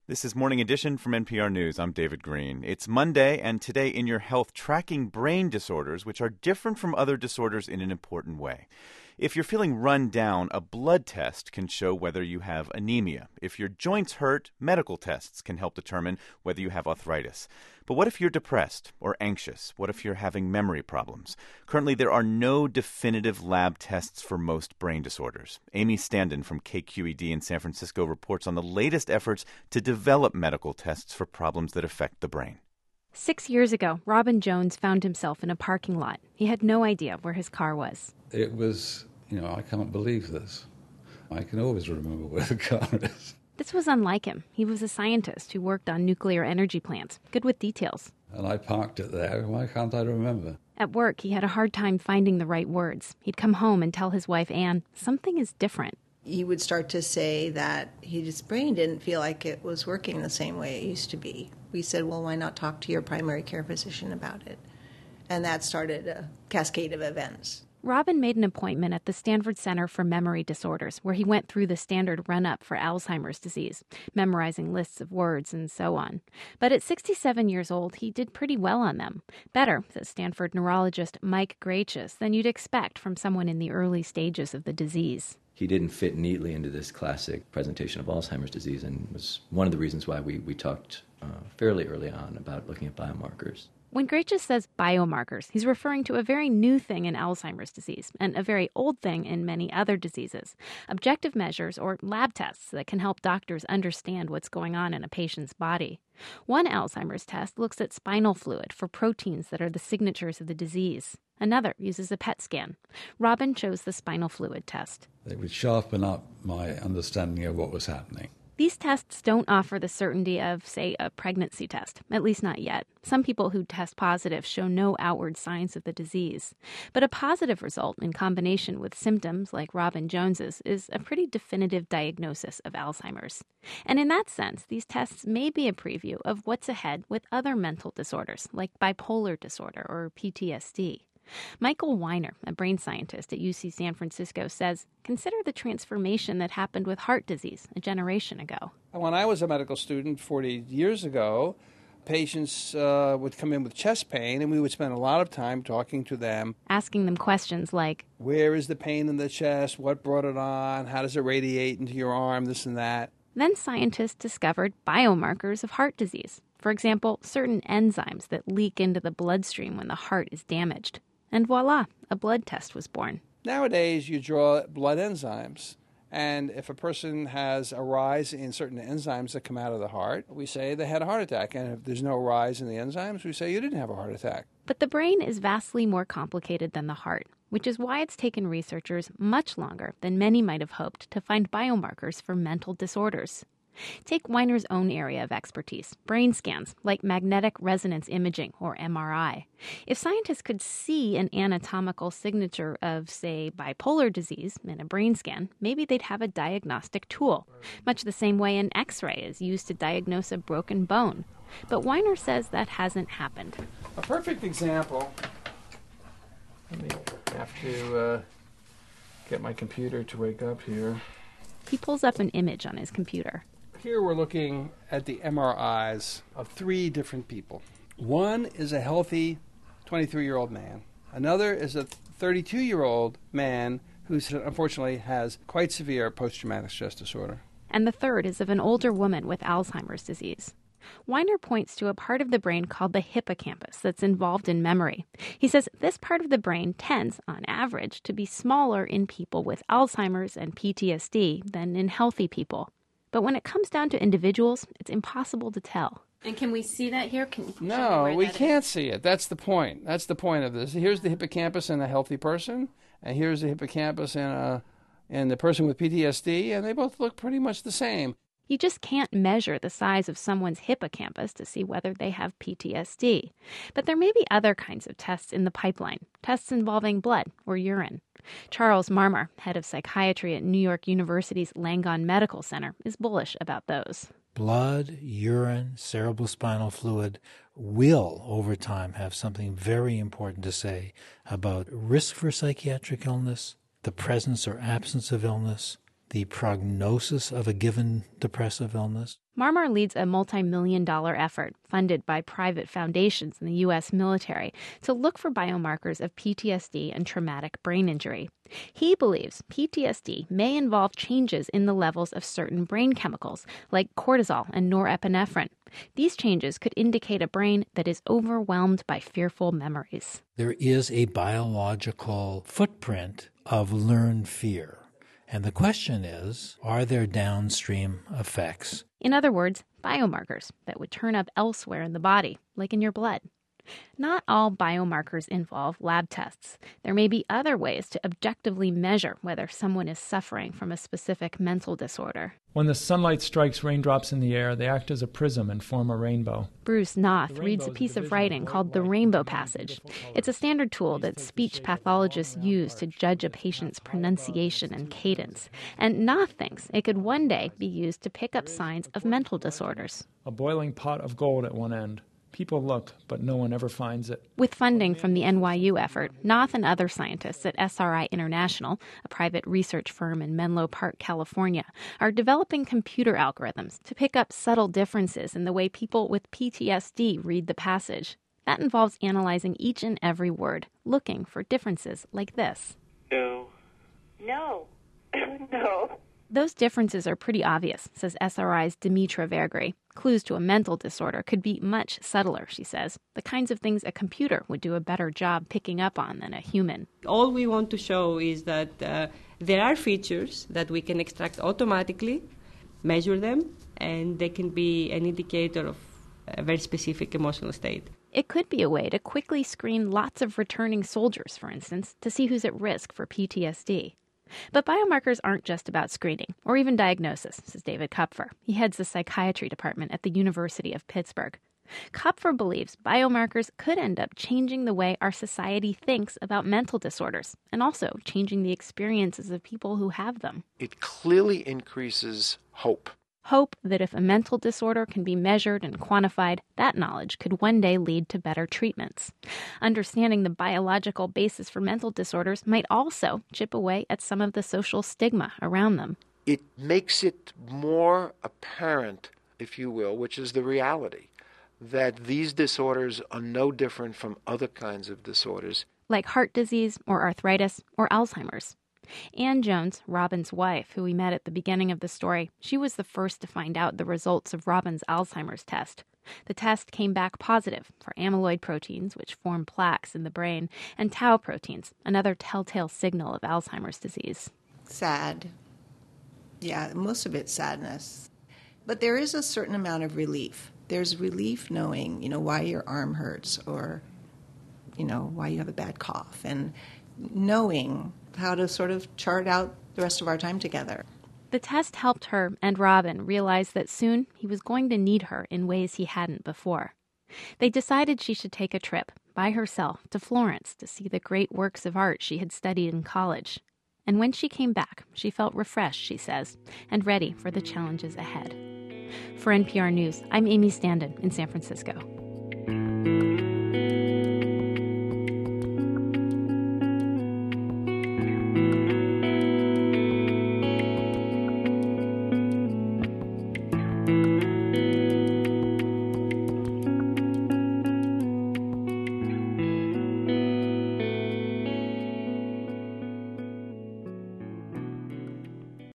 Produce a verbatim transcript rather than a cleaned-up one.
This is Morning Edition from N P R News. I'm David Green. It's Monday, and today in your health, tracking brain disorders, which are different from other disorders in an important way. If you're feeling run down, a blood test can show whether you have anemia. If your joints hurt, medical tests can help determine whether you have arthritis. But what if you're depressed or anxious? What if you're having memory problems? Currently, there are no definitive lab tests for most brain disorders. Amy Standen from K Q E D in San Francisco reports on the latest efforts to develop medical tests for problems that affect the brain. Six years ago, Robin Jones found himself in a parking lot. He had no idea where his car was. It was, you know, I can't believe this. I can always remember where the car is. This was unlike him. He was a scientist who worked on nuclear energy plants, good with details. And I parked it there. Why can't I remember? At work, he had a hard time finding the right words. He'd come home and tell his wife, Anne, something is different. He would start to say that his brain didn't feel like it was working the same way it used to be. We said, well, why not talk to your primary care physician about it? And that started a cascade of events. Robin made an appointment at the Stanford Center for Memory Disorders, where he went through the standard run-up for Alzheimer's disease, memorizing lists of words and so on. But at sixty-seven years old, he did pretty well on them. Better, says Stanford neurologist Mike Grachus, than you'd expect from someone in the early stages of the disease. He didn't fit neatly into this classic presentation of Alzheimer's disease, and was one of the reasons why we, we talked uh, fairly early on about looking at biomarkers. When Grachus says biomarkers, he's referring to a very new thing in Alzheimer's disease and a very old thing in many other diseases, objective measures or lab tests that can help doctors understand what's going on in a patient's body. One Alzheimer's test looks at spinal fluid for proteins that are the signatures of the disease. Another uses a P E T scan. Robin chose the spinal fluid test. It would sharpen up my understanding of what was happening. These tests don't offer the certainty of, say, a pregnancy test, at least not yet. Some people who test positive show no outward signs of the disease. But a positive result in combination with symptoms like Robin Jones's is a pretty definitive diagnosis of Alzheimer's. And in that sense, these tests may be a preview of what's ahead with other mental disorders like bipolar disorder or P T S D. Michael Weiner, a brain scientist at U C San Francisco, says, consider the transformation that happened with heart disease a generation ago. When I was a medical student forty years ago, patients uh, would come in with chest pain, and we would spend a lot of time talking to them. Asking them questions like, where is the pain in the chest? What brought it on? How does it radiate into your arm? This and that. Then scientists discovered biomarkers of heart disease. For example, certain enzymes that leak into the bloodstream when the heart is damaged. And voila, a blood test was born. Nowadays, you draw blood enzymes. And if a person has a rise in certain enzymes that come out of the heart, we say they had a heart attack. And if there's no rise in the enzymes, we say you didn't have a heart attack. But the brain is vastly more complicated than the heart, which is why it's taken researchers much longer than many might have hoped to find biomarkers for mental disorders. Take Weiner's own area of expertise, brain scans, like magnetic resonance imaging, or M R I. If scientists could see an anatomical signature of, say, bipolar disease in a brain scan, maybe they'd have a diagnostic tool, much the same way an X-ray is used to diagnose a broken bone. But Weiner says that hasn't happened. A perfect example. Let me have to uh, get my computer to wake up here. He pulls up an image on his computer. Here we're looking at the M R Is of three different people. One is a healthy twenty-three-year-old man. Another is a thirty-two-year-old man who unfortunately has quite severe post-traumatic stress disorder. And the third is of an older woman with Alzheimer's disease. Weiner points to a part of the brain called the hippocampus that's involved in memory. He says this part of the brain tends, on average, to be smaller in people with Alzheimer's and P T S D than in healthy people. But when it comes down to individuals, it's impossible to tell. And can we see that here? Can you no, we can't is? see it. That's the point. That's the point of this. Here's the hippocampus in a healthy person, and here's the hippocampus in a in the person with P T S D, and they both look pretty much the same. You just can't measure the size of someone's hippocampus to see whether they have P T S D. But there may be other kinds of tests in the pipeline, tests involving blood or urine. Charles Marmar, head of psychiatry at New York University's Langone Medical Center, is bullish about those. Blood, urine, cerebrospinal fluid will, over time, have something very important to say about risk for psychiatric illness, the presence or absence of illness, the prognosis of a given depressive illness? Marmar leads a multi-million dollar effort funded by private foundations in the U S military to look for biomarkers of P T S D and traumatic brain injury. He believes P T S D may involve changes in the levels of certain brain chemicals, like cortisol and norepinephrine. These changes could indicate a brain that is overwhelmed by fearful memories. There is a biological footprint of learned fear. And the question is, are there downstream effects? In other words, biomarkers that would turn up elsewhere in the body, like in your blood. Not all biomarkers involve lab tests. There may be other ways to objectively measure whether someone is suffering from a specific mental disorder. When the sunlight strikes raindrops in the air, they act as a prism and form a rainbow. Bruce Noth reads a piece of writing called the Rainbow Passage. It's a standard tool that speech pathologists use to judge a patient's pronunciation and cadence. And Noth thinks it could one day be used to pick up signs of mental disorders. A boiling pot of gold at one end. People look, but no one ever finds it. With funding from the N Y U effort, Noth and other scientists at S R I International, a private research firm in Menlo Park, California, are developing computer algorithms to pick up subtle differences in the way people with P T S D read the passage. That involves analyzing each and every word, looking for differences like this. No. No. No. Those differences are pretty obvious, says S R I's Dimitra Vergri. Clues to a mental disorder could be much subtler, she says, the kinds of things a computer would do a better job picking up on than a human. All we want to show is that uh, there are features that we can extract automatically, measure them, and they can be an indicator of a very specific emotional state. It could be a way to quickly screen lots of returning soldiers, for instance, to see who's at risk for P T S D. But biomarkers aren't just about screening or even diagnosis, says David Kupfer. He heads the psychiatry department at the University of Pittsburgh. Kupfer believes biomarkers could end up changing the way our society thinks about mental disorders and also changing the experiences of people who have them. It clearly increases hope. Hope that if a mental disorder can be measured and quantified, that knowledge could one day lead to better treatments. Understanding the biological basis for mental disorders might also chip away at some of the social stigma around them. It makes it more apparent, if you will, which is the reality, that these disorders are no different from other kinds of disorders. Like heart disease or arthritis or Alzheimer's. Ann Jones, Robin's wife, who we met at the beginning of the story, she was the first to find out the results of Robin's Alzheimer's test. The test came back positive for amyloid proteins, which form plaques in the brain, and tau proteins, another telltale signal of Alzheimer's disease. Sad. Yeah, most of it's sadness. But there is a certain amount of relief. There's relief knowing, you know, why your arm hurts or, you know, why you have a bad cough, and knowing how to sort of chart out the rest of our time together. The test helped her and Robin realize that soon he was going to need her in ways he hadn't before. They decided she should take a trip by herself to Florence to see the great works of art she had studied in college. And when she came back, she felt refreshed, she says, and ready for the challenges ahead. For N P R News, I'm Amy Standen in San Francisco.